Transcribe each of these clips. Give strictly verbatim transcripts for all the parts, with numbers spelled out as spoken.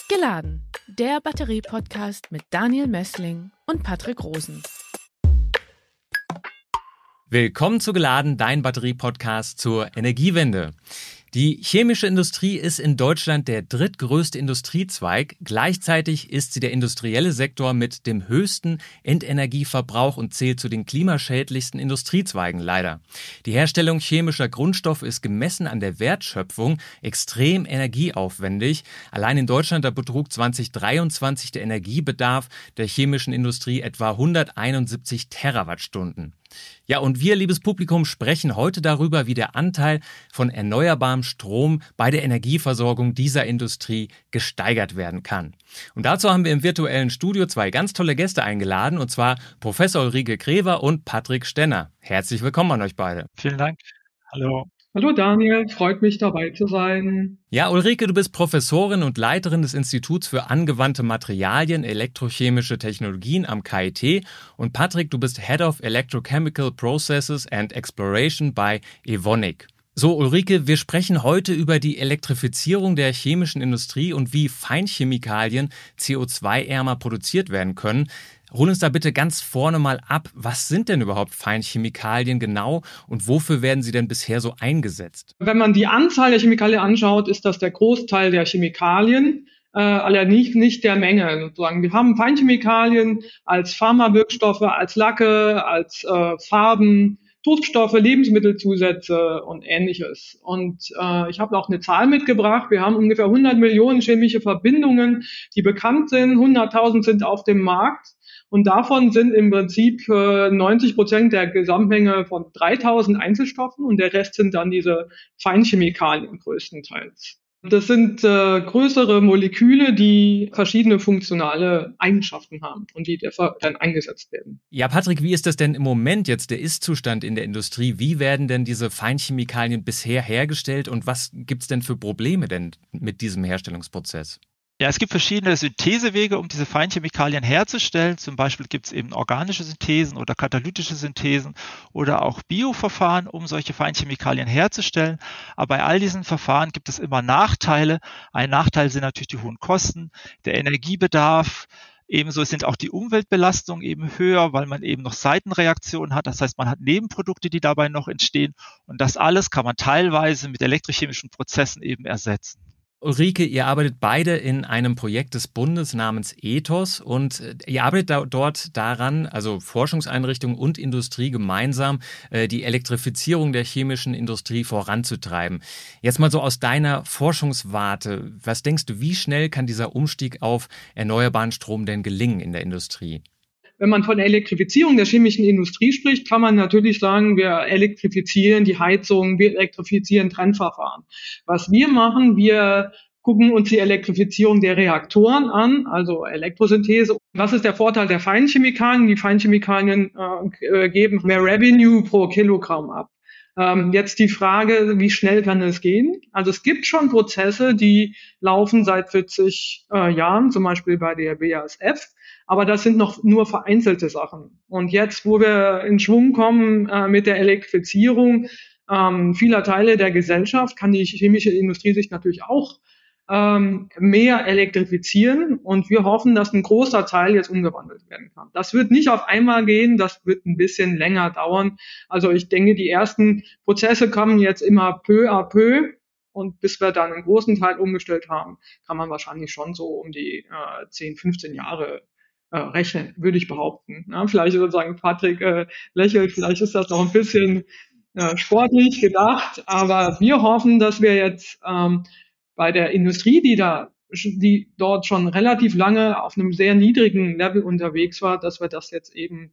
Geladen, der Batterie-Podcast mit Daniel Messling und Patrick Rosen. Willkommen zu Geladen, dein Batterie-Podcast zur Energiewende. Die chemische Industrie ist in Deutschland der drittgrößte Industriezweig. Gleichzeitig ist sie der industrielle Sektor mit dem höchsten Endenergieverbrauch und zählt zu den klimaschädlichsten Industriezweigen leider. Die Herstellung chemischer Grundstoffe ist gemessen an der Wertschöpfung extrem energieaufwendig. Allein in Deutschland da betrug zwanzig dreiundzwanzig der Energiebedarf der chemischen Industrie etwa hunderteinundsiebzig Terawattstunden. Ja, und wir, liebes Publikum, sprechen heute darüber, wie der Anteil von erneuerbarem Strom bei der Energieversorgung dieser Industrie gesteigert werden kann. Und dazu haben wir im virtuellen Studio zwei ganz tolle Gäste eingeladen, und zwar Professor Ulrike Krever und Patrick Stenner. Herzlich willkommen an euch beide. Vielen Dank. Hallo. Hallo Daniel, freut mich dabei zu sein. Ja, Ulrike, du bist Professorin und Leiterin des Instituts für angewandte Materialien, elektrochemische Technologien am K I T, und Patrick, du bist Head of Electrochemical Processes and Exploration bei Evonik. So, Ulrike, wir sprechen heute über die Elektrifizierung der chemischen Industrie und wie Feinchemikalien C O zwei ärmer produziert werden können. Hol uns da bitte ganz vorne mal ab. Was sind denn überhaupt Feinchemikalien genau und wofür werden sie denn bisher so eingesetzt? Wenn man die Anzahl der Chemikalien anschaut, ist das der Großteil der Chemikalien, äh, allerdings nicht, nicht der Menge. Sozusagen. Wir haben Feinchemikalien als Pharmawirkstoffe, als Lacke, als äh, Farben, Duftstoffe, Lebensmittelzusätze und Ähnliches. Und äh, ich habe auch eine Zahl mitgebracht. Wir haben ungefähr hundert Millionen chemische Verbindungen, die bekannt sind. hunderttausend sind auf dem Markt. Und davon sind im Prinzip äh, neunzig Prozent der Gesamtmenge von dreitausend Einzelstoffen und der Rest sind dann diese Feinchemikalien größtenteils. Das sind äh, größere Moleküle, die verschiedene funktionale Eigenschaften haben und die dann eingesetzt werden. Ja, Patrick, wie ist das denn im Moment jetzt der Ist-Zustand in der Industrie? Wie werden denn diese Feinchemikalien bisher hergestellt und was gibt es denn für Probleme denn mit diesem Herstellungsprozess? Ja, es gibt verschiedene Synthesewege, um diese Feinchemikalien herzustellen. Zum Beispiel gibt es eben organische Synthesen oder katalytische Synthesen oder auch Bioverfahren, um solche Feinchemikalien herzustellen. Aber bei all diesen Verfahren gibt es immer Nachteile. Ein Nachteil sind natürlich die hohen Kosten, der Energiebedarf. Ebenso sind auch die Umweltbelastungen eben höher, weil man eben noch Seitenreaktionen hat. Das heißt, man hat Nebenprodukte, die dabei noch entstehen. Und das alles kann man teilweise mit elektrochemischen Prozessen eben ersetzen. Ulrike, ihr arbeitet beide in einem Projekt des Bundes namens Ethos und ihr arbeitet da, dort daran, also Forschungseinrichtungen und Industrie gemeinsam, äh, die Elektrifizierung der chemischen Industrie voranzutreiben. Jetzt mal so aus deiner Forschungswarte, was denkst du, wie schnell kann dieser Umstieg auf erneuerbaren Strom denn gelingen in der Industrie? Wenn man von der Elektrifizierung der chemischen Industrie spricht, kann man natürlich sagen, wir elektrifizieren die Heizung, wir elektrifizieren Trennverfahren. Was wir machen, wir gucken uns die Elektrifizierung der Reaktoren an, also Elektrosynthese. Was ist der Vorteil der Feinchemikalien? Die Feinchemikalien äh, geben mehr Revenue pro Kilogramm ab. Ähm, jetzt die Frage, wie schnell kann es gehen? Also es gibt schon Prozesse, die laufen seit vierzig äh, Jahren, zum Beispiel bei der B A S F. Aber das sind noch nur vereinzelte Sachen. Und jetzt, wo wir in Schwung kommen äh, mit der Elektrifizierung ähm, vieler Teile der Gesellschaft, kann die chemische Industrie sich natürlich auch ähm, mehr elektrifizieren. Und wir hoffen, dass ein großer Teil jetzt umgewandelt werden kann. Das wird nicht auf einmal gehen, das wird ein bisschen länger dauern. Also ich denke, die ersten Prozesse kommen jetzt immer peu à peu. Und bis wir dann einen großen Teil umgestellt haben, kann man wahrscheinlich schon so um die äh, zehn, fünfzehn Jahre Äh, rechnen, würde ich behaupten. Ja, vielleicht sozusagen Patrick äh, lächelt, vielleicht ist das noch ein bisschen äh, sportlich gedacht, aber wir hoffen, dass wir jetzt ähm, bei der Industrie, die da, die dort schon relativ lange auf einem sehr niedrigen Level unterwegs war, dass wir das jetzt eben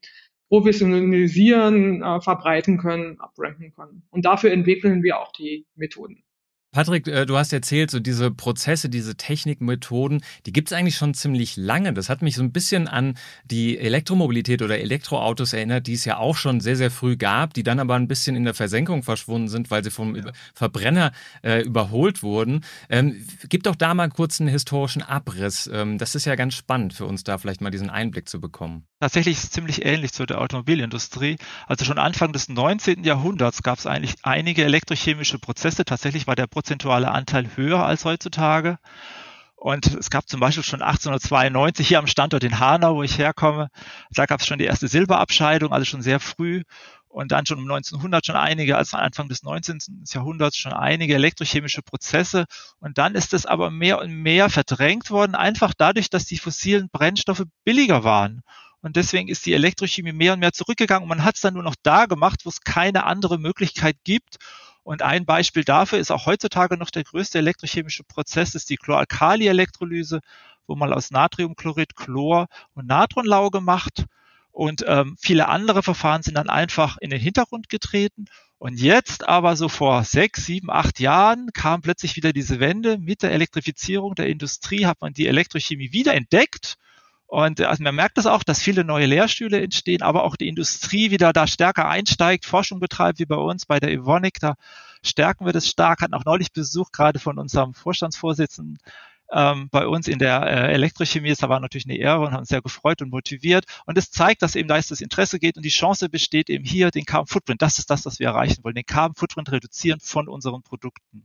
professionalisieren, äh, verbreiten können, abranken können. Und dafür entwickeln wir auch die Methoden. Patrick, du hast erzählt, so diese Prozesse, diese Technikmethoden, die gibt es eigentlich schon ziemlich lange. Das hat mich so ein bisschen an die Elektromobilität oder Elektroautos erinnert, die es ja auch schon sehr, sehr früh gab, die dann aber ein bisschen in der Versenkung verschwunden sind, weil sie vom ja. Verbrenner äh, überholt wurden. Ähm, gib doch da mal kurz einen historischen Abriss. Ähm, das ist ja ganz spannend für uns, da vielleicht mal diesen Einblick zu bekommen. Tatsächlich ist es ziemlich ähnlich zu der Automobilindustrie. Also schon Anfang des neunzehnten Jahrhunderts gab es eigentlich einige elektrochemische Prozesse. Tatsächlich war der prozentuale Anteil höher als heutzutage. Und es gab zum Beispiel schon achtzehnhundertzweiundneunzig hier am Standort in Hanau, wo ich herkomme, da gab es schon die erste Silberabscheidung, also schon sehr früh. Und dann schon um neunzehnhundert schon einige, also Anfang des neunzehnten Jahrhunderts schon einige elektrochemische Prozesse. Und dann ist es aber mehr und mehr verdrängt worden, einfach dadurch, dass die fossilen Brennstoffe billiger waren. Und deswegen ist die Elektrochemie mehr und mehr zurückgegangen. Und man hat es dann nur noch da gemacht, wo es keine andere Möglichkeit gibt. Und ein Beispiel dafür ist auch heutzutage noch der größte elektrochemische Prozess, ist die Chloralkali-Elektrolyse, wo man aus Natriumchlorid Chlor und Natronlauge macht. Und ähm, viele andere Verfahren sind dann einfach in den Hintergrund getreten. Und jetzt aber so vor sechs, sieben, acht Jahren kam plötzlich wieder diese Wende. Mit der Elektrifizierung der Industrie hat man die Elektrochemie wieder entdeckt. Und also man merkt das auch, dass viele neue Lehrstühle entstehen, aber auch die Industrie wieder da stärker einsteigt, Forschung betreibt, wie bei uns bei der Evonik. Da stärken wir das stark. Hatten auch neulich Besuch gerade von unserem Vorstandsvorsitzenden ähm, bei uns in der äh, Elektrochemie. Das war natürlich eine Ehre und haben uns sehr gefreut und motiviert. Und es zeigt, dass eben da ist das Interesse geht und die Chance besteht eben hier, den Carbon Footprint. Das ist das, was wir erreichen wollen, den Carbon Footprint reduzieren von unseren Produkten.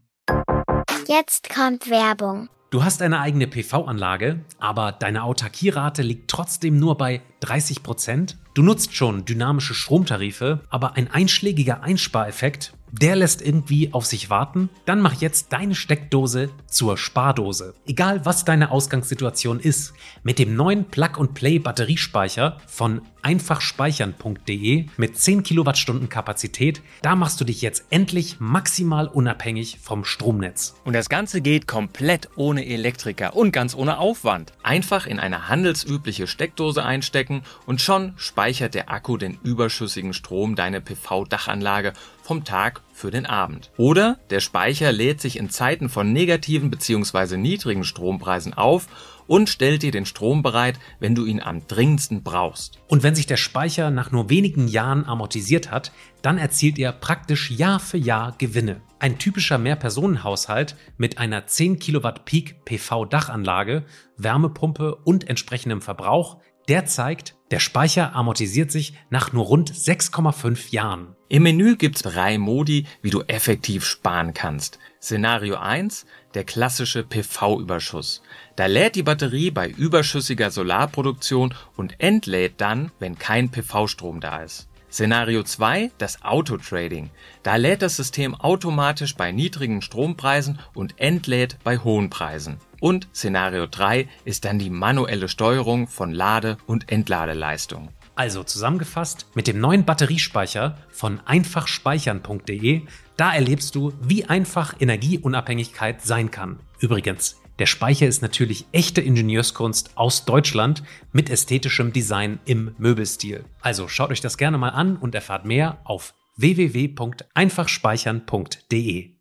Jetzt kommt Werbung. Du hast eine eigene P V-Anlage, aber deine Autarkierate liegt trotzdem nur bei dreißig Prozent. Du nutzt schon dynamische Stromtarife, aber ein einschlägiger Einspareffekt, der lässt irgendwie auf sich warten? Dann mach jetzt deine Steckdose zur Spardose. Egal was deine Ausgangssituation ist, mit dem neuen Plug-and-Play-Batteriespeicher von einfach speichern punkt de mit zehn Kilowattstunden Kapazität, da machst du dich jetzt endlich maximal unabhängig vom Stromnetz. Und das Ganze geht komplett ohne Elektriker und ganz ohne Aufwand. Einfach in eine handelsübliche Steckdose einstecken und schon speichert der Akku den überschüssigen Strom deiner P V-Dachanlage vom Tag für den Abend. Oder der Speicher lädt sich in Zeiten von negativen bzw. niedrigen Strompreisen auf und stellt dir den Strom bereit, wenn du ihn am dringendsten brauchst. Und wenn sich der Speicher nach nur wenigen Jahren amortisiert hat, dann erzielt er praktisch Jahr für Jahr Gewinne. Ein typischer Mehrpersonenhaushalt mit einer zehn Kilowatt Peak P V-Dachanlage, Wärmepumpe und entsprechendem Verbrauch, der zeigt, der Speicher amortisiert sich nach nur rund sechs Komma fünf Jahren. Im Menü gibt's drei Modi, wie du effektiv sparen kannst. Szenario eins, der klassische P V-Überschuss. Da lädt die Batterie bei überschüssiger Solarproduktion und entlädt dann, wenn kein P V-Strom da ist. Szenario zwei, das Autotrading. Da lädt das System automatisch bei niedrigen Strompreisen und entlädt bei hohen Preisen. Und Szenario drei ist dann die manuelle Steuerung von Lade- und Entladeleistung. Also zusammengefasst, mit dem neuen Batteriespeicher von einfach speichern punkt de, da erlebst du, wie einfach Energieunabhängigkeit sein kann. Übrigens, der Speicher ist natürlich echte Ingenieurskunst aus Deutschland mit ästhetischem Design im Möbelstil. Also schaut euch das gerne mal an und erfahrt mehr auf w w w punkt einfach speichern punkt de.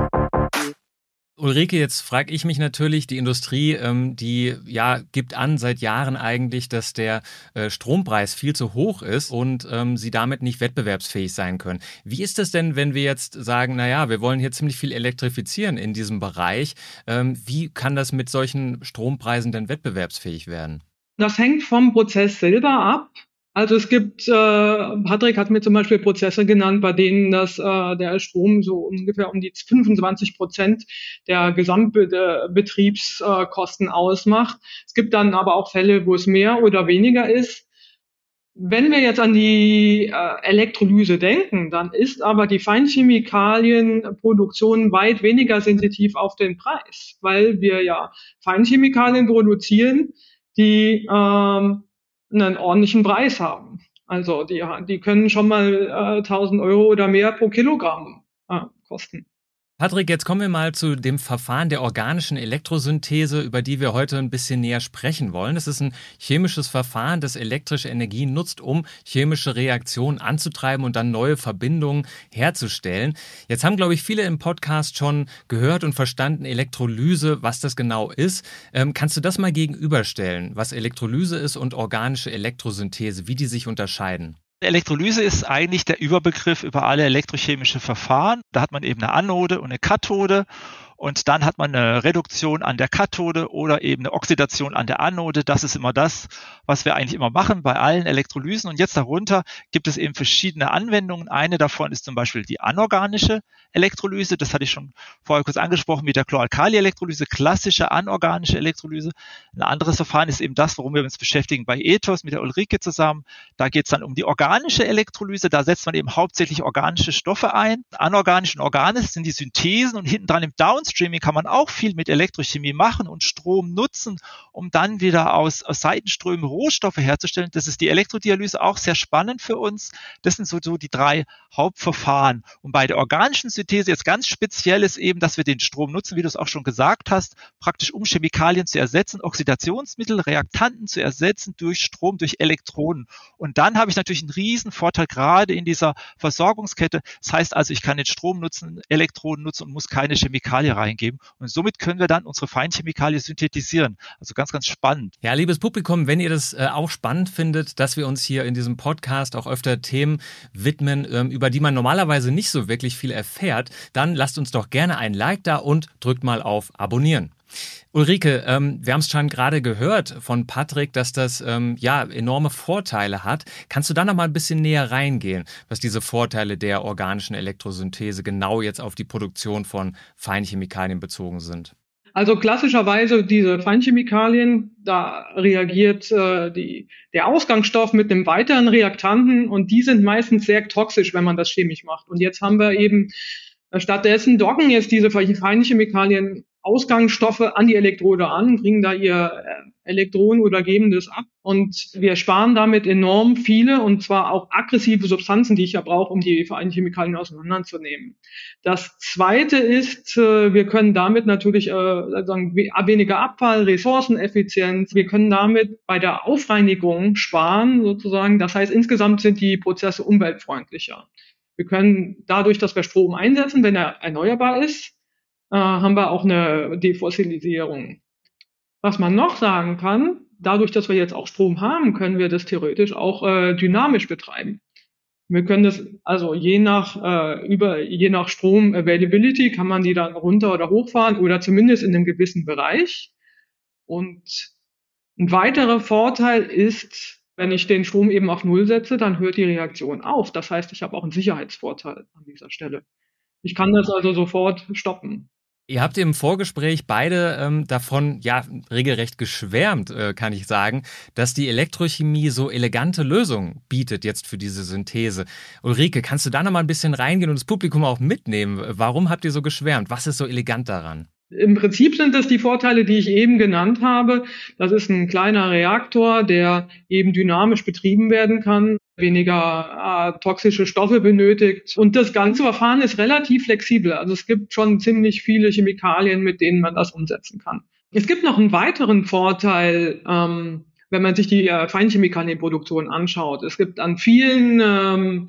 Ulrike, jetzt frage ich mich natürlich, die Industrie, ähm, die ja gibt an seit Jahren eigentlich, dass der äh, Strompreis viel zu hoch ist und ähm, sie damit nicht wettbewerbsfähig sein können. Wie ist es denn, wenn wir jetzt sagen, naja, wir wollen hier ziemlich viel elektrifizieren in diesem Bereich? Ähm, wie kann das mit solchen Strompreisen denn wettbewerbsfähig werden? Das hängt vom Prozess selber ab. Also es gibt, äh, Patrick hat mir zum Beispiel Prozesse genannt, bei denen das, äh, der Strom so ungefähr um die fünfundzwanzig Prozent der Gesamtbetriebskosten ausmacht. Es gibt dann aber auch Fälle, wo es mehr oder weniger ist. Wenn wir jetzt an die äh, Elektrolyse denken, dann ist aber die Feinchemikalienproduktion weit weniger sensitiv auf den Preis, weil wir ja Feinchemikalien produzieren, die ähm, einen ordentlichen Preis haben. Also die, die können schon mal äh, tausend Euro oder mehr pro Kilogramm äh, kosten. Patrick, jetzt kommen wir mal zu dem Verfahren der organischen Elektrosynthese, über die wir heute ein bisschen näher sprechen wollen. Es ist ein chemisches Verfahren, das elektrische Energie nutzt, um chemische Reaktionen anzutreiben und dann neue Verbindungen herzustellen. Jetzt haben, glaube ich, viele im Podcast schon gehört und verstanden, Elektrolyse, was das genau ist. Ähm, kannst du das mal gegenüberstellen, was Elektrolyse ist und organische Elektrosynthese, wie die sich unterscheiden? Elektrolyse ist eigentlich der Überbegriff über alle elektrochemische Verfahren. Da hat man eben eine Anode und eine Kathode Und dann hat man eine Reduktion an der Kathode oder eben eine Oxidation an der Anode. Das ist immer das, was wir eigentlich immer machen bei allen Elektrolysen. Und jetzt darunter gibt es eben verschiedene Anwendungen. Eine davon ist zum Beispiel die anorganische Elektrolyse. Das hatte ich schon vorher kurz angesprochen mit der Chloralkali-Elektrolyse, klassische anorganische Elektrolyse. Ein anderes Verfahren ist eben das, worum wir uns beschäftigen bei Ethos mit der Ulrike zusammen. Da geht es dann um die organische Elektrolyse. Da setzt man eben hauptsächlich organische Stoffe ein. Anorganisch und organisch sind die Synthesen und hinten dran im Downstreaming kann man auch viel mit Elektrochemie machen und Strom nutzen, um dann wieder aus, aus Seitenströmen Rohstoffe herzustellen. Das ist die Elektrodialyse auch sehr spannend für uns. Das sind so, so die drei Hauptverfahren. Und bei der organischen Synthese jetzt ganz speziell ist eben, dass wir den Strom nutzen, wie du es auch schon gesagt hast, praktisch um Chemikalien zu ersetzen, Oxidationsmittel, Reaktanten zu ersetzen durch Strom, durch Elektronen. Und dann habe ich natürlich einen riesen Vorteil gerade in dieser Versorgungskette. Das heißt also, ich kann den Strom nutzen, Elektronen nutzen und muss keine Chemikalie reingeben. Und somit können wir dann unsere Feinchemikalie synthetisieren. Also ganz, ganz spannend. Ja, liebes Publikum, wenn ihr das äh, auch spannend findet, dass wir uns hier in diesem Podcast auch öfter Themen widmen, ähm, über die man normalerweise nicht so wirklich viel erfährt, dann lasst uns doch gerne ein Like da und drückt mal auf Abonnieren. Ulrike, ähm, wir haben es schon gerade gehört von Patrick, dass das ähm, ja enorme Vorteile hat. Kannst du da noch mal ein bisschen näher reingehen, was diese Vorteile der organischen Elektrosynthese genau jetzt auf die Produktion von Feinchemikalien bezogen sind? Also klassischerweise diese Feinchemikalien, da reagiert äh, die, der Ausgangsstoff mit einem weiteren Reaktanten und die sind meistens sehr toxisch, wenn man das chemisch macht. Und jetzt haben wir eben äh, stattdessen docken jetzt diese Feinchemikalien Ausgangsstoffe an die Elektrode an, bringen da ihr Elektron oder geben das ab. Und wir sparen damit enorm viele und zwar auch aggressive Substanzen, die ich ja brauche, um die Feinchemikalien auseinanderzunehmen. Das Zweite ist, wir können damit natürlich sagen, weniger Abfall, Ressourceneffizienz. Wir können damit bei der Aufreinigung sparen sozusagen. Das heißt, insgesamt sind die Prozesse umweltfreundlicher. Wir können dadurch, dass wir Strom einsetzen, wenn er erneuerbar ist, äh, haben wir auch eine Defossilisierung. Was man noch sagen kann, dadurch, dass wir jetzt auch Strom haben, können wir das theoretisch auch äh, dynamisch betreiben. Wir können das, also je nach äh, über je nach Strom Availability kann man die dann runter oder hochfahren oder zumindest in einem gewissen Bereich. Und ein weiterer Vorteil ist, wenn ich den Strom eben auf Null setze, dann hört die Reaktion auf. Das heißt, ich habe auch einen Sicherheitsvorteil an dieser Stelle. Ich kann das also sofort stoppen. Ihr habt im Vorgespräch beide ähm, davon ja regelrecht geschwärmt, äh, kann ich sagen, dass die Elektrochemie so elegante Lösungen bietet jetzt für diese Synthese. Ulrike, kannst du da noch mal ein bisschen reingehen und das Publikum auch mitnehmen? Warum habt ihr so geschwärmt? Was ist so elegant daran? Im Prinzip sind das die Vorteile, die ich eben genannt habe. Das ist ein kleiner Reaktor, der eben dynamisch betrieben werden kann, weniger äh, toxische Stoffe benötigt. Und das ganze Verfahren ist relativ flexibel. Also es gibt schon ziemlich viele Chemikalien, mit denen man das umsetzen kann. Es gibt noch einen weiteren Vorteil, ähm, wenn man sich die äh, Feinchemikalienproduktion anschaut. Es gibt an vielen ähm,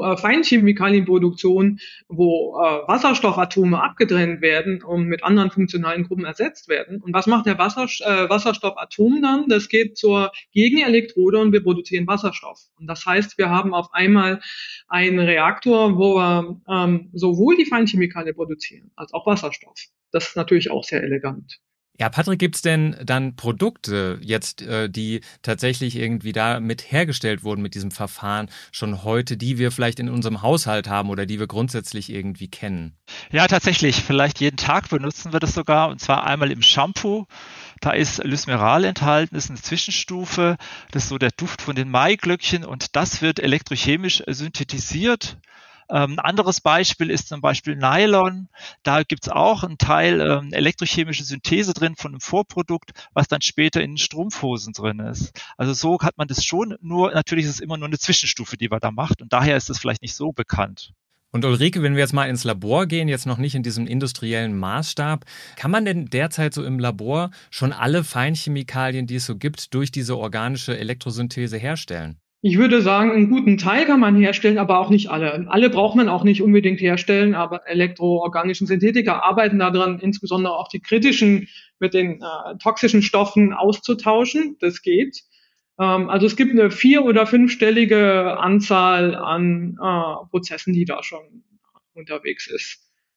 Feinchemikalienproduktionen, wo äh, Wasserstoffatome abgetrennt werden und mit anderen funktionalen Gruppen ersetzt werden. Und was macht der Wasser, äh, Wasserstoffatom dann? Das geht zur Gegenelektrode und wir produzieren Wasserstoff. Und das heißt, wir haben auf einmal einen Reaktor, wo wir ähm, sowohl die Feinchemikalien produzieren als auch Wasserstoff. Das ist natürlich auch sehr elegant. Ja, Patrick, gibt's denn dann Produkte jetzt, äh, die tatsächlich irgendwie da mit hergestellt wurden mit diesem Verfahren schon heute, die wir vielleicht in unserem Haushalt haben oder die wir grundsätzlich irgendwie kennen? Ja, tatsächlich. Vielleicht jeden Tag benutzen wir das sogar, und zwar einmal im Shampoo. Da ist Lysmeral enthalten, das ist eine Zwischenstufe. Das ist so der Duft von den Maiglöckchen und das wird elektrochemisch synthetisiert. Ähm, ein anderes Beispiel ist zum Beispiel Nylon. Da gibt's auch einen Teil ähm, elektrochemische Synthese drin von einem Vorprodukt, was dann später in Strumpfhosen drin ist. Also so hat man das schon, nur natürlich ist es immer nur eine Zwischenstufe, die man da macht und daher ist es vielleicht nicht so bekannt. Und Ulrike, wenn wir jetzt mal ins Labor gehen, jetzt noch nicht in diesem industriellen Maßstab, kann man denn derzeit so im Labor schon alle Feinchemikalien, die es so gibt, durch diese organische Elektrosynthese herstellen? Ich würde sagen, einen guten Teil kann man herstellen, aber auch nicht alle. Alle braucht man auch nicht unbedingt herstellen, aber elektroorganischen Synthetiker arbeiten daran, insbesondere auch die kritischen mit den äh, toxischen Stoffen auszutauschen. Das geht. Ähm, also es gibt eine vier- oder fünfstellige Anzahl an äh, Prozessen, die da schon unterwegs ist.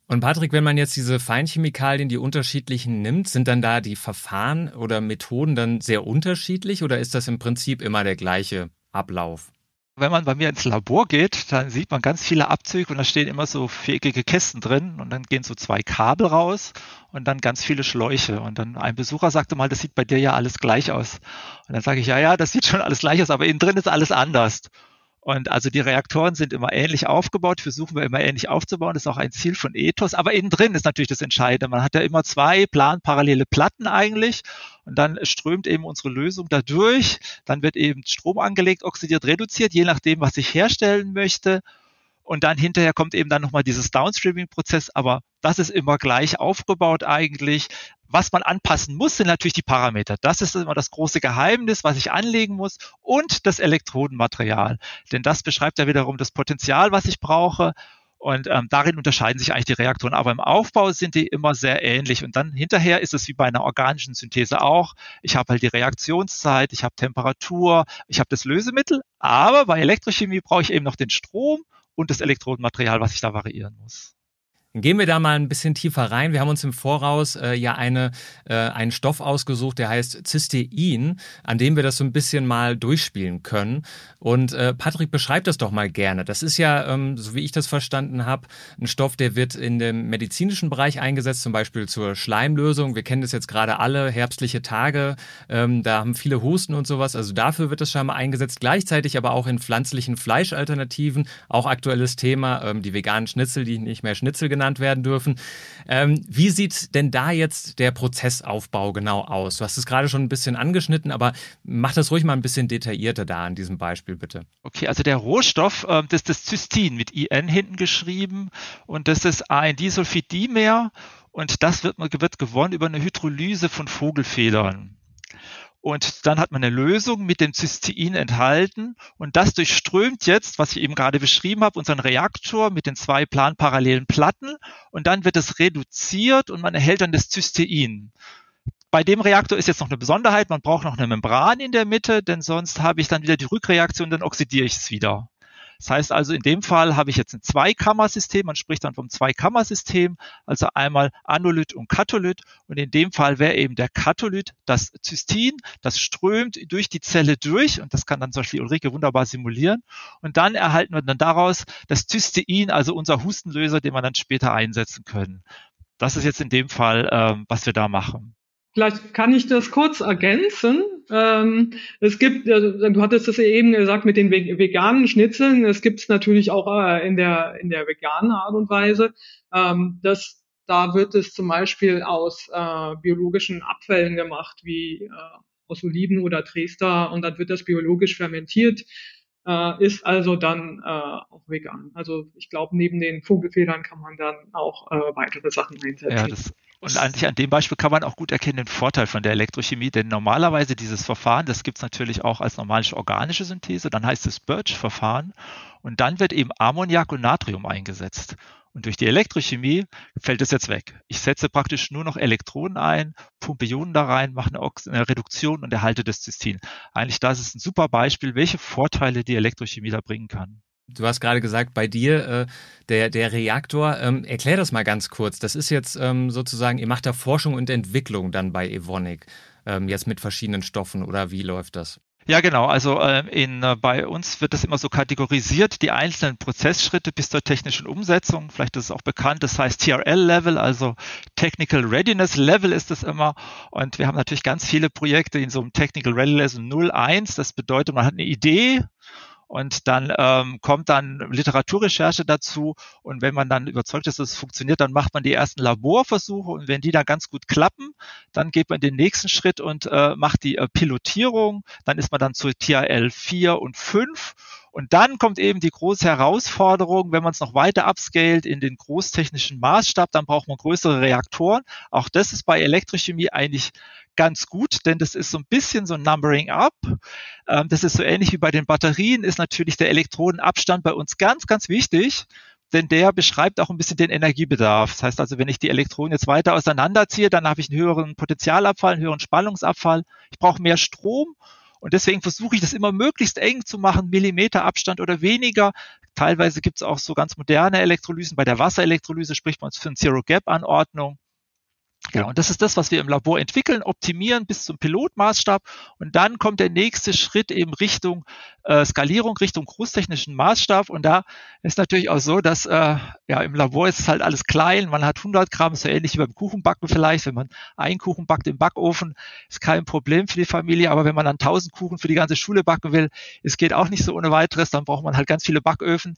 Und Patrick, wenn man jetzt diese Feinchemikalien, die unterschiedlichen nimmt, sind dann da die Verfahren oder Methoden dann sehr unterschiedlich oder ist das im Prinzip immer der gleiche Ablauf? Wenn man bei mir ins Labor geht, dann sieht man ganz viele Abzüge und da stehen immer so viereckige Kästen drin und dann gehen so zwei Kabel raus und dann ganz viele Schläuche. Und dann ein Besucher sagte mal, das sieht bei dir ja alles gleich aus. Und dann sage ich, ja, ja, das sieht schon alles gleich aus, aber innen drin ist alles anders. Und also die Reaktoren sind immer ähnlich aufgebaut, versuchen wir immer ähnlich aufzubauen. Das ist auch ein Ziel von Ethos. Aber innen drin ist natürlich das Entscheidende. Man hat ja immer zwei planparallele Platten eigentlich. Und dann strömt eben unsere Lösung da durch. Dann wird eben Strom angelegt, oxidiert, reduziert, je nachdem, was ich herstellen möchte. Und dann hinterher kommt eben dann nochmal dieses Downstreaming-Prozess. Aber das ist immer gleich aufgebaut eigentlich. Was man anpassen muss, sind natürlich die Parameter. Das ist immer das große Geheimnis, was ich anlegen muss und das Elektrodenmaterial. Denn das beschreibt ja wiederum das Potenzial, was ich brauche. Und ähm, darin unterscheiden sich eigentlich die Reaktoren. Aber im Aufbau sind die immer sehr ähnlich. Und dann hinterher ist es wie bei einer organischen Synthese auch. Ich habe halt die Reaktionszeit, ich habe Temperatur, ich habe das Lösemittel. Aber bei Elektrochemie brauche ich eben noch den Strom und das Elektrodenmaterial, was ich da variieren muss. Gehen wir da mal ein bisschen tiefer rein. Wir haben uns im Voraus äh, ja eine, äh, einen Stoff ausgesucht, der heißt Cystein, an dem wir das so ein bisschen mal durchspielen können. Und äh, Patrick, beschreibt das doch mal gerne. Das ist ja, ähm, so wie ich das verstanden habe, ein Stoff, der wird in dem medizinischen Bereich eingesetzt, zum Beispiel zur Schleimlösung. Wir kennen das jetzt gerade alle, herbstliche Tage, ähm, da haben viele Husten und sowas. Also dafür wird das scheinbar eingesetzt. Gleichzeitig aber auch in pflanzlichen Fleischalternativen, auch aktuelles Thema, ähm, die veganen Schnitzel, die nicht mehr Schnitzel genannt werden dürfen. Ähm, wie sieht denn da jetzt der Prozessaufbau genau aus? Du hast es gerade schon ein bisschen angeschnitten, aber mach das ruhig mal ein bisschen detaillierter da an diesem Beispiel, bitte. Okay, also der Rohstoff, äh, das ist das Cystein mit I N hinten geschrieben und das ist ein Disulfiddimer und das wird, wird gewonnen über eine Hydrolyse von Vogelfedern. Und dann hat man eine Lösung mit dem Cystein enthalten und das durchströmt jetzt, was ich eben gerade beschrieben habe, unseren Reaktor mit den zwei planparallelen Platten und dann wird es reduziert und man erhält dann das Cystein. Bei dem Reaktor ist jetzt noch eine Besonderheit, man braucht noch eine Membran in der Mitte, denn sonst habe ich dann wieder die Rückreaktion, dann oxidiere ich es wieder. Das heißt also, in dem Fall habe ich jetzt ein Zweikammersystem, man spricht dann vom Zweikammersystem, also einmal Anolyt und Katholyt und in dem Fall wäre eben der Katholyt das Cystein, das strömt durch die Zelle durch und das kann dann zum Beispiel Ulrike wunderbar simulieren und dann erhalten wir dann daraus das Cystein, also unser Hustenlöser, den wir dann später einsetzen können. Das ist jetzt in dem Fall, ähm, was wir da machen. Vielleicht kann ich das kurz ergänzen. Ähm, es gibt, also, du hattest es eben gesagt mit den veganen Schnitzeln. Es gibt es natürlich auch äh, in der in der veganen Art und Weise. Ähm, das, da wird es zum Beispiel aus äh, biologischen Abfällen gemacht, wie äh, aus Oliven oder Dresdner, und dann wird das biologisch fermentiert. Äh, ist also dann äh, auch vegan. Also ich glaube, neben den Vogelfedern kann man dann auch äh, weitere Sachen einsetzen. Ja, das Und eigentlich an dem Beispiel kann man auch gut erkennen den Vorteil von der Elektrochemie, denn normalerweise dieses Verfahren, das gibt es natürlich auch als normale organische Synthese, dann heißt es Birch-Verfahren und dann wird eben Ammoniak und Natrium eingesetzt. Und durch die Elektrochemie fällt es jetzt weg. Ich setze praktisch nur noch Elektronen ein, pumpe Ionen da rein, mache eine, Ox- eine Reduktion und erhalte das Cystein. Eigentlich das ist ein super Beispiel, welche Vorteile die Elektrochemie da bringen kann. Du hast gerade gesagt, bei dir äh, der, der Reaktor, ähm, erklär das mal ganz kurz. Das ist jetzt ähm, sozusagen, ihr macht da Forschung und Entwicklung dann bei Evonik, ähm, jetzt mit verschiedenen Stoffen oder wie läuft das? Ja, genau. Also äh, in, äh, bei uns wird das immer so kategorisiert, die einzelnen Prozessschritte bis zur technischen Umsetzung. Vielleicht ist es auch bekannt, das heißt T R L-Level, also Technical Readiness Level ist es immer. Und wir haben natürlich ganz viele Projekte in so einem Technical Readiness null eins. Das bedeutet, man hat eine Idee. Und dann ähm, kommt dann Literaturrecherche dazu und wenn man dann überzeugt ist, dass es funktioniert, dann macht man die ersten Laborversuche und wenn die dann ganz gut klappen, dann geht man den nächsten Schritt und äh, macht die äh, Pilotierung, dann ist man dann zu T R L vier und fünf und dann kommt eben die große Herausforderung, wenn man es noch weiter upscaled in den großtechnischen Maßstab, dann braucht man größere Reaktoren. Auch das ist bei Elektrochemie eigentlich ganz gut, denn das ist so ein bisschen so ein Numbering up. Ähm, das ist so ähnlich wie bei den Batterien, ist natürlich der Elektronenabstand bei uns ganz, ganz wichtig, denn der beschreibt auch ein bisschen den Energiebedarf. Das heißt also, wenn ich die Elektronen jetzt weiter auseinanderziehe, dann habe ich einen höheren Potentialabfall, einen höheren Spannungsabfall. Ich brauche mehr Strom Und deswegen versuche ich das immer möglichst eng zu machen, Millimeter Abstand oder weniger. Teilweise gibt es auch so ganz moderne Elektrolysen. Bei der Wasserelektrolyse spricht man von Zero-Gap-Anordnung. Genau, und das ist das, was wir im Labor entwickeln, optimieren bis zum Pilotmaßstab. Und dann kommt der nächste Schritt eben Richtung äh, Skalierung, Richtung großtechnischen Maßstab. Und da ist natürlich auch so, dass äh, ja im Labor ist es halt alles klein. Man hat hundert Gramm, so ähnlich wie beim Kuchenbacken vielleicht. Wenn man einen Kuchen backt im Backofen, ist kein Problem für die Familie. Aber wenn man dann tausend Kuchen für die ganze Schule backen will, es geht auch nicht so ohne weiteres. Dann braucht man halt ganz viele Backöfen.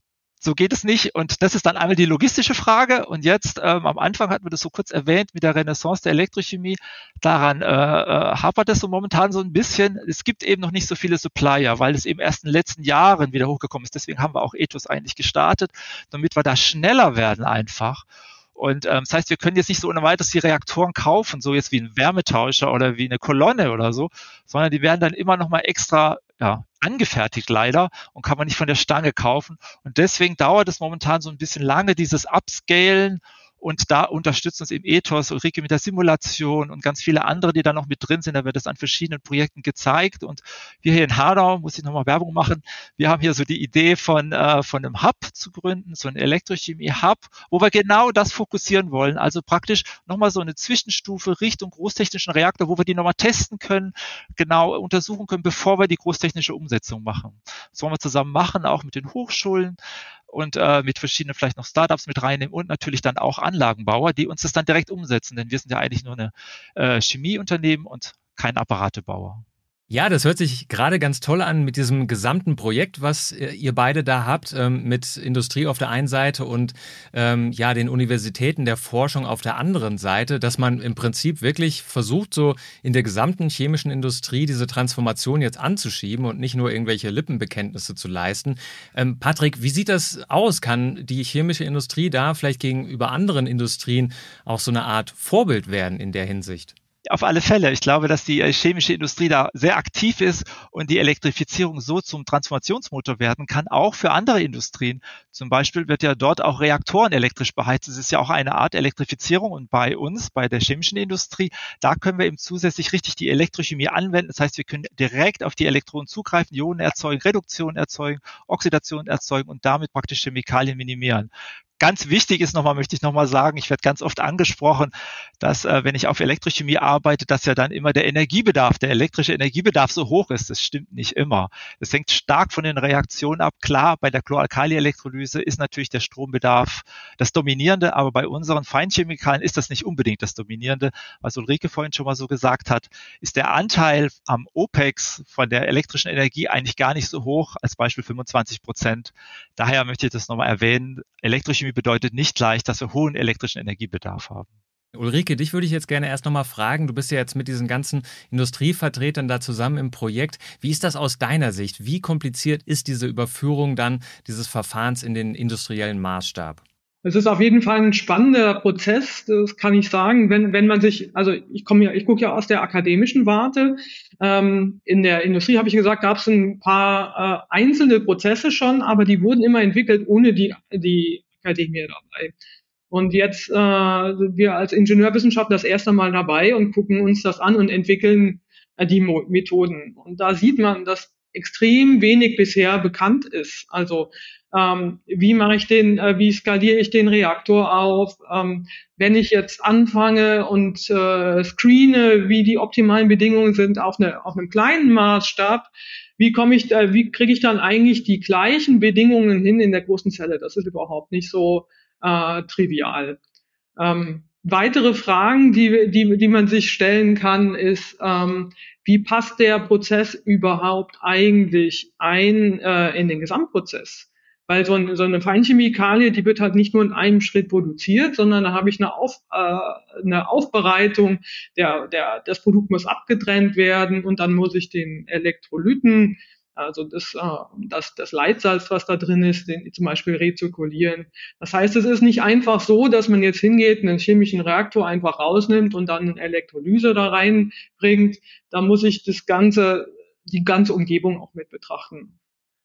So geht es nicht. Und das ist dann einmal die logistische Frage. Und jetzt, ähm, am Anfang hatten wir das so kurz erwähnt mit der Renaissance der Elektrochemie. Daran äh, äh, hapert es so momentan so ein bisschen. Es gibt eben noch nicht so viele Supplier, weil es eben erst in den letzten Jahren wieder hochgekommen ist. Deswegen haben wir auch Ethos eigentlich gestartet, damit wir da schneller werden einfach. Und ähm, das heißt, wir können jetzt nicht so ohne weiteres die Reaktoren kaufen, so jetzt wie ein Wärmetauscher oder wie eine Kolonne oder so, sondern die werden dann immer noch mal extra ja, angefertigt leider und kann man nicht von der Stange kaufen. Und deswegen dauert es momentan so ein bisschen lange, dieses Upscalen. Und da unterstützt uns eben Ethos, Ulrike mit der Simulation und ganz viele andere, die da noch mit drin sind. Da wird es an verschiedenen Projekten gezeigt. Und wir hier in Hanau, muss ich nochmal Werbung machen, wir haben hier so die Idee von, äh, von einem Hub zu gründen, so einen Elektrochemie-Hub, wo wir genau das fokussieren wollen. Also praktisch nochmal so eine Zwischenstufe Richtung großtechnischen Reaktor, wo wir die nochmal testen können, genau untersuchen können, bevor wir die großtechnische Umsetzung machen. Das wollen wir zusammen machen, auch mit den Hochschulen und äh, mit verschiedenen vielleicht noch Startups mit reinnehmen und natürlich dann auch Anlagenbauer, die uns das dann direkt umsetzen, denn wir sind ja eigentlich nur eine äh, Chemieunternehmen und kein Apparatebauer. Ja, das hört sich gerade ganz toll an mit diesem gesamten Projekt, was ihr beide da habt, ähm, mit Industrie auf der einen Seite und ähm, ja den Universitäten der Forschung auf der anderen Seite, dass man im Prinzip wirklich versucht, so in der gesamten chemischen Industrie diese Transformation jetzt anzuschieben und nicht nur irgendwelche Lippenbekenntnisse zu leisten. Ähm, Patrick, wie sieht das aus? Kann die chemische Industrie da vielleicht gegenüber anderen Industrien auch so eine Art Vorbild werden in der Hinsicht? Auf alle Fälle. Ich glaube, dass die chemische Industrie da sehr aktiv ist und die Elektrifizierung so zum Transformationsmotor werden kann, auch für andere Industrien. Zum Beispiel wird ja dort auch Reaktoren elektrisch beheizt. Das ist ja auch eine Art Elektrifizierung und bei uns, bei der chemischen Industrie, da können wir eben zusätzlich richtig die Elektrochemie anwenden. Das heißt, wir können direkt auf die Elektronen zugreifen, Ionen erzeugen, Reduktion erzeugen, Oxidation erzeugen und damit praktisch Chemikalien minimieren. Ganz wichtig ist nochmal, möchte ich nochmal sagen, ich werde ganz oft angesprochen, dass äh, wenn ich auf Elektrochemie arbeite, dass ja dann immer der Energiebedarf, der elektrische Energiebedarf so hoch ist. Das stimmt nicht immer. Das hängt stark von den Reaktionen ab. Klar, bei der Chloralkali-Elektrolyse ist natürlich der Strombedarf das Dominierende, aber bei unseren Feinchemikalien ist das nicht unbedingt das Dominierende. Was Ulrike vorhin schon mal so gesagt hat, ist der Anteil am OPEX von der elektrischen Energie eigentlich gar nicht so hoch, als Beispiel fünfundzwanzig Prozent. Daher möchte ich das nochmal erwähnen. Elektrochemie bedeutet nicht gleich, dass wir hohen elektrischen Energiebedarf haben. Ulrike, dich würde ich jetzt gerne erst nochmal fragen. Du bist ja jetzt mit diesen ganzen Industrievertretern da zusammen im Projekt. Wie ist das aus deiner Sicht? Wie kompliziert ist diese Überführung dann dieses Verfahrens in den industriellen Maßstab? Es ist auf jeden Fall ein spannender Prozess, das kann ich sagen, wenn wenn man sich, also ich komme ja, ich gucke ja aus der akademischen Warte. Ähm, in der Industrie, habe ich gesagt, gab es ein paar äh, einzelne Prozesse schon, aber die wurden immer entwickelt ohne die die Akademie dabei. Und jetzt äh, sind wir als Ingenieurwissenschaftler das erste Mal dabei und gucken uns das an und entwickeln äh, die Mo- Methoden. Und da sieht man, dass extrem wenig bisher bekannt ist. Also ähm, wie mache ich den, äh, wie skaliere ich den Reaktor auf? Ähm, wenn ich jetzt anfange und äh, screene, wie die optimalen Bedingungen sind auf, eine, auf einem kleinen Maßstab, wie komme ich, äh, wie kriege ich dann eigentlich die gleichen Bedingungen hin in der großen Zelle? Das ist überhaupt nicht so äh, trivial. Ähm, weitere Fragen, die, die, die man sich stellen kann, ist, ähm, wie passt der Prozess überhaupt eigentlich ein äh, in den Gesamtprozess? Weil so, ein, so eine Feinchemikalie, die wird halt nicht nur in einem Schritt produziert, sondern da habe ich eine, Auf, äh, eine Aufbereitung, der, der, das Produkt muss abgetrennt werden und dann muss ich den Elektrolyten, also das, äh, das, das Leitsalz, was da drin ist, den, zum Beispiel rezirkulieren. Das heißt, es ist nicht einfach so, dass man jetzt hingeht, einen chemischen Reaktor einfach rausnimmt und dann eine Elektrolyse da reinbringt. Da muss ich das ganze, die ganze Umgebung auch mit betrachten.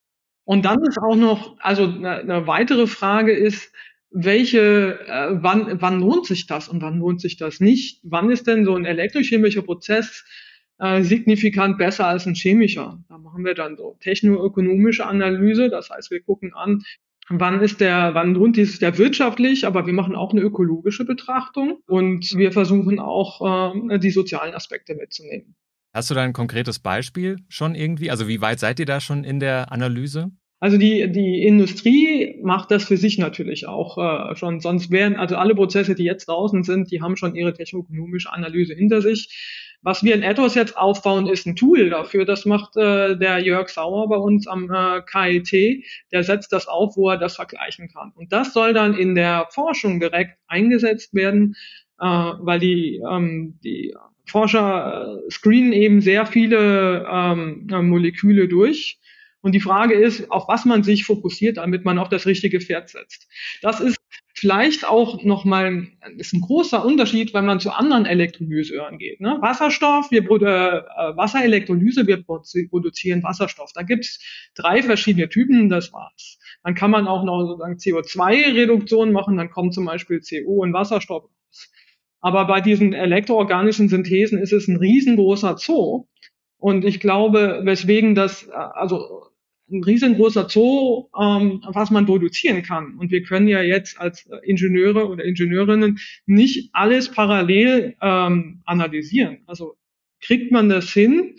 Und dann ist auch noch, also eine, eine weitere Frage ist, welche, äh, wann, wann lohnt sich das und wann lohnt sich das nicht? Wann ist denn so ein elektrochemischer Prozess äh, signifikant besser als ein chemischer. Da machen wir dann so technoökonomische Analyse, das heißt, wir gucken an, wann ist der, wann lohnt ist der wirtschaftlich, aber wir machen auch eine ökologische Betrachtung und wir versuchen auch äh, die sozialen Aspekte mitzunehmen. Hast du da ein konkretes Beispiel schon irgendwie? Also wie weit seid ihr da schon in der Analyse? Also die, die Industrie macht das für sich natürlich auch äh, schon. Sonst wären, also alle Prozesse, die jetzt draußen sind, die haben schon ihre technoökonomische Analyse hinter sich. Was wir in Ethos jetzt aufbauen, ist ein Tool dafür. Das macht äh, der Jörg Sauer bei uns am äh, K I T. Der setzt das auf, wo er das vergleichen kann. Und das soll dann in der Forschung direkt eingesetzt werden, äh, weil die, ähm, die Forscher äh, screenen eben sehr viele ähm, Moleküle durch. Und die Frage ist, auf was man sich fokussiert, damit man auf das richtige Pferd setzt. Das ist vielleicht auch nochmal ist ein großer Unterschied, wenn man zu anderen Elektrolyseuren geht. Ne? Wasserstoff, wir äh, Wasserelektrolyse, wir produzieren Wasserstoff. Da gibt's drei verschiedene Typen, das war's. Dann kann man auch noch sozusagen C O zwei Reduktion machen, dann kommt zum Beispiel C O und Wasserstoff raus. Aber bei diesen elektroorganischen Synthesen ist es ein riesengroßer Zoo. Und ich glaube, weswegen das, also ein riesengroßer Zoo, ähm, was man produzieren kann. Und wir können ja jetzt als Ingenieure oder Ingenieurinnen nicht alles parallel ähm, analysieren. Also kriegt man das hin,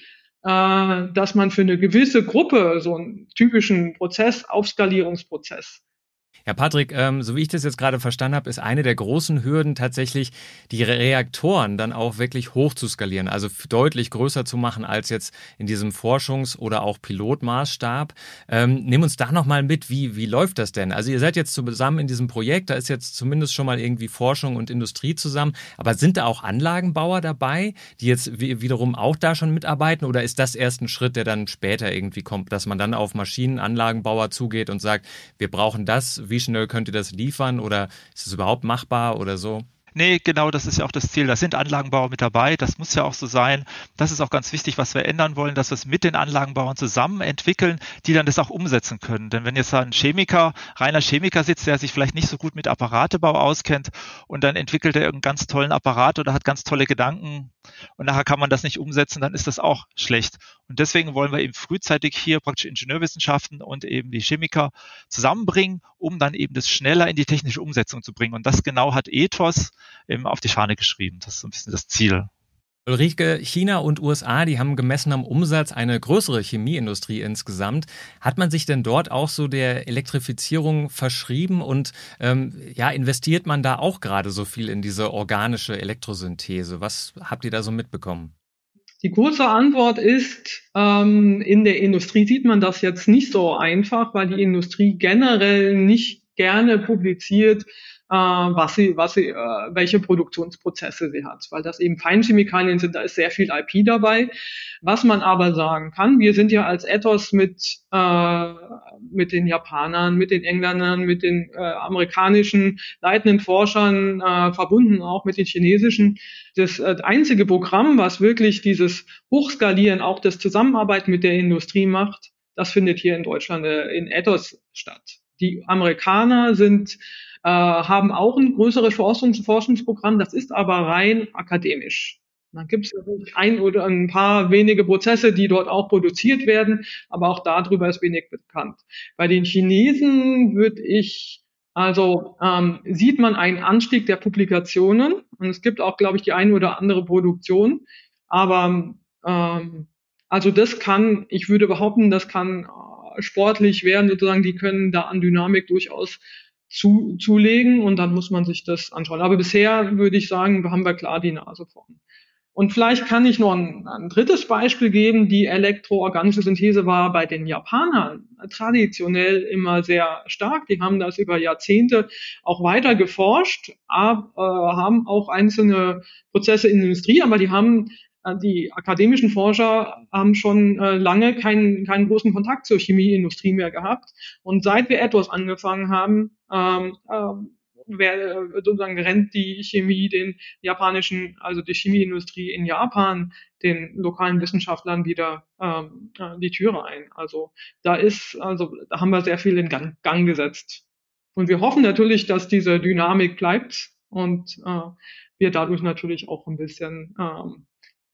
äh, dass man für eine gewisse Gruppe so einen typischen Prozess, Aufskalierungsprozess, Ja, Patrick, ähm, so wie ich das jetzt gerade verstanden habe, ist eine der großen Hürden tatsächlich, die Reaktoren dann auch wirklich hoch zu skalieren, also deutlich größer zu machen als jetzt in diesem Forschungs- oder auch Pilotmaßstab. Ähm, nimm uns da nochmal mit, wie, wie läuft das denn? Also ihr seid jetzt zusammen in diesem Projekt, da ist jetzt zumindest schon mal irgendwie Forschung und Industrie zusammen, aber sind da auch Anlagenbauer dabei, die jetzt wiederum auch da schon mitarbeiten, oder ist das erst ein Schritt, der dann später irgendwie kommt, dass man dann auf Maschinenanlagenbauer zugeht und sagt, wir brauchen das, wie schnell könnt ihr das liefern oder ist es überhaupt machbar oder so? Nee, genau, das ist ja auch das Ziel. Da sind Anlagenbauer mit dabei. Das muss ja auch so sein. Das ist auch ganz wichtig, was wir ändern wollen, dass wir es mit den Anlagenbauern zusammen entwickeln, die dann das auch umsetzen können. Denn wenn jetzt da ein Chemiker, reiner Chemiker sitzt, der sich vielleicht nicht so gut mit Apparatebau auskennt und dann entwickelt er irgendeinen ganz tollen Apparat oder hat ganz tolle Gedanken und nachher kann man das nicht umsetzen, dann ist das auch schlecht. Und deswegen wollen wir eben frühzeitig hier praktisch Ingenieurwissenschaften und eben die Chemiker zusammenbringen, um dann eben das schneller in die technische Umsetzung zu bringen. Und das genau hat Ethos eben auf die Fahne geschrieben. Das ist so ein bisschen das Ziel. Ulrike, China und U S A, die haben gemessen am Umsatz eine größere Chemieindustrie insgesamt. Hat man sich denn dort auch so der Elektrifizierung verschrieben und ähm, ja, investiert man da auch gerade so viel in diese organische Elektrosynthese? Was habt ihr da so mitbekommen? Die kurze Antwort ist, ähm, in der Industrie sieht man das jetzt nicht so einfach, weil die Industrie generell nicht gerne publiziert, äh, was sie, was sie, äh, welche Produktionsprozesse sie hat, weil das eben Feinchemikalien sind, da ist sehr viel I P dabei. Was man aber sagen kann, wir sind ja als Ethos mit äh, mit den Japanern, mit den Engländern, mit den äh, amerikanischen leitenden Forschern äh, verbunden, auch mit den chinesischen. Das äh, einzige Programm, was wirklich dieses Hochskalieren, auch das Zusammenarbeiten mit der Industrie macht, das findet hier in Deutschland äh, in Ethos statt. Die Amerikaner sind äh, haben auch ein größeres Forschungs- Forschungsprogramm, das ist aber rein akademisch. Dann gibt es ein oder ein paar wenige Prozesse, die dort auch produziert werden, aber auch darüber ist wenig bekannt. Bei den Chinesen würde ich, also ähm, sieht man einen Anstieg der Publikationen und es gibt auch, glaube ich, die eine oder andere Produktion, aber ähm, also das kann, ich würde behaupten, das kann äh, sportlich werden, sozusagen, die können da an Dynamik durchaus zu, zulegen und dann muss man sich das anschauen. Aber bisher würde ich sagen, haben wir klar die Nase vorn. Und vielleicht kann ich noch ein, ein drittes Beispiel geben. Die elektroorganische Synthese war bei den Japanern traditionell immer sehr stark. Die haben das über Jahrzehnte auch weiter geforscht, ab, äh, haben auch einzelne Prozesse in der Industrie, aber die haben äh, die akademischen Forscher haben schon äh, lange keinen, keinen großen Kontakt zur Chemieindustrie mehr gehabt. Und seit wir Ethos angefangen haben, ähm, ähm, wer sozusagen rennt die Chemie den japanischen, also die Chemieindustrie in Japan, den lokalen Wissenschaftlern wieder ähm, die Türe ein. Also da ist, also da haben wir sehr viel in Gang, Gang gesetzt. Und wir hoffen natürlich, dass diese Dynamik bleibt und äh, wir dadurch natürlich auch ein bisschen ähm,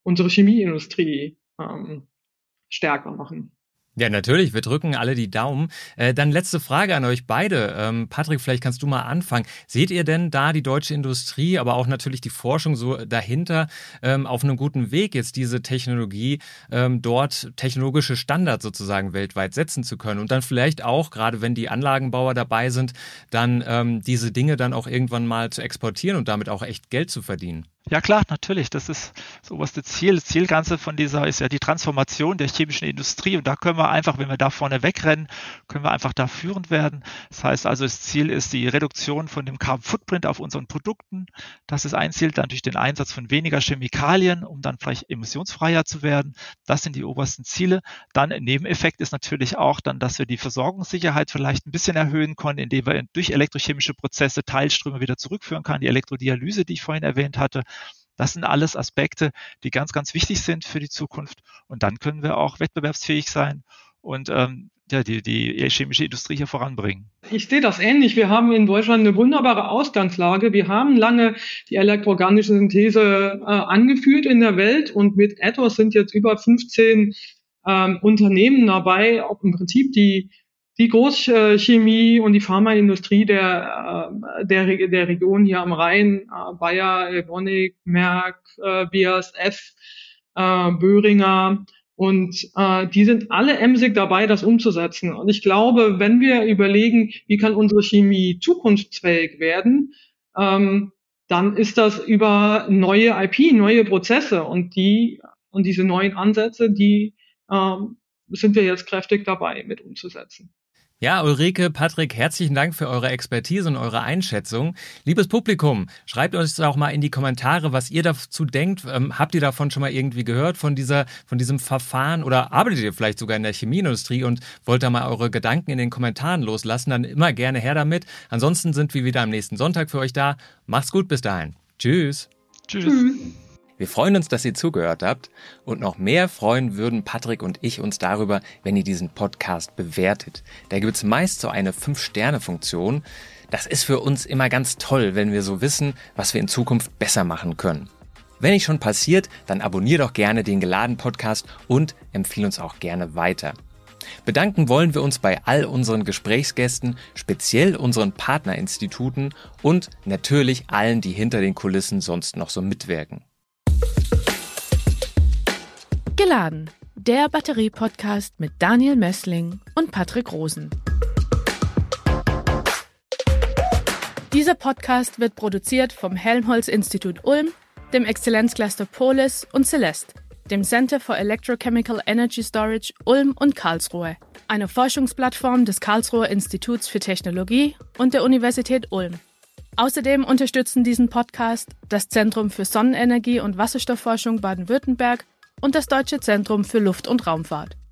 unsere Chemieindustrie ähm, stärker machen. Ja, natürlich. Wir drücken alle die Daumen. Äh, dann letzte Frage an euch beide. Ähm, Patrick, vielleicht kannst du mal anfangen. Seht ihr denn da die deutsche Industrie, aber auch natürlich die Forschung so dahinter ähm, auf einem guten Weg, jetzt diese Technologie ähm, dort technologische Standards sozusagen weltweit setzen zu können und dann vielleicht auch, gerade wenn die Anlagenbauer dabei sind, dann ähm, diese Dinge dann auch irgendwann mal zu exportieren und damit auch echt Geld zu verdienen? Ja klar, natürlich. Das ist das oberste Ziel. Das Zielganze von dieser ist ja die Transformation der chemischen Industrie. Und da können wir einfach, wenn wir da vorne wegrennen, können wir einfach da führend werden. Das heißt also, das Ziel ist die Reduktion von dem Carbon Footprint auf unseren Produkten. Das ist ein Ziel, dann durch den Einsatz von weniger Chemikalien, um dann vielleicht emissionsfreier zu werden. Das sind die obersten Ziele. Dann ein Nebeneffekt ist natürlich auch dann, dass wir die Versorgungssicherheit vielleicht ein bisschen erhöhen können, indem wir durch elektrochemische Prozesse Teilströme wieder zurückführen können. Die Elektrodialyse, die ich vorhin erwähnt hatte. Das sind alles Aspekte, die ganz, ganz wichtig sind für die Zukunft. Und dann können wir auch wettbewerbsfähig sein und ähm, ja, die, die chemische Industrie hier voranbringen. Ich sehe das ähnlich. Wir haben in Deutschland eine wunderbare Ausgangslage. Wir haben lange die elektroorganische Synthese äh, angeführt in der Welt und mit Ethos sind jetzt über fünfzehn ähm, Unternehmen dabei, auch im Prinzip die die Großchemie und die Pharmaindustrie der, der, der Region hier am Rhein, Bayer, Evonik, Merck, B A S F, Boehringer, und äh, die sind alle emsig dabei, das umzusetzen. Und ich glaube, wenn wir überlegen, wie kann unsere Chemie zukunftsfähig werden, ähm, dann ist das über neue I P, neue Prozesse, und die und diese neuen Ansätze, die ähm, sind wir jetzt kräftig dabei, mit umzusetzen. Ja, Ulrike, Patrick, herzlichen Dank für eure Expertise und eure Einschätzung. Liebes Publikum, schreibt uns auch mal in die Kommentare, was ihr dazu denkt. Ähm, habt ihr davon schon mal irgendwie gehört, von dieser, von diesem Verfahren, oder arbeitet ihr vielleicht sogar in der Chemieindustrie und wollt da mal eure Gedanken in den Kommentaren loslassen? Dann immer gerne her damit. Ansonsten sind wir wieder am nächsten Sonntag für euch da. Macht's gut bis dahin. Tschüss. Tschüss. Tschüss. Wir freuen uns, dass ihr zugehört habt, und noch mehr freuen würden Patrick und ich uns darüber, wenn ihr diesen Podcast bewertet. Da gibt's meist so eine fünf Sterne Funktion. Das ist für uns immer ganz toll, wenn wir so wissen, was wir in Zukunft besser machen können. Wenn nicht schon passiert, dann abonnier doch gerne den Geladen-Podcast und empfehle uns auch gerne weiter. Bedanken wollen wir uns bei all unseren Gesprächsgästen, speziell unseren Partnerinstituten und natürlich allen, die hinter den Kulissen sonst noch so mitwirken. Geladen, der Batterie-Podcast mit Daniel Messling und Patrick Rosen. Dieser Podcast wird produziert vom Helmholtz-Institut Ulm, dem Exzellenzcluster Polis und Celeste, dem Center for Electrochemical Energy Storage Ulm und Karlsruhe, einer Forschungsplattform des Karlsruher Instituts für Technologie und der Universität Ulm. Außerdem unterstützen diesen Podcast das Zentrum für Sonnenenergie und Wasserstoffforschung Baden-Württemberg und das Deutsche Zentrum für Luft- und Raumfahrt.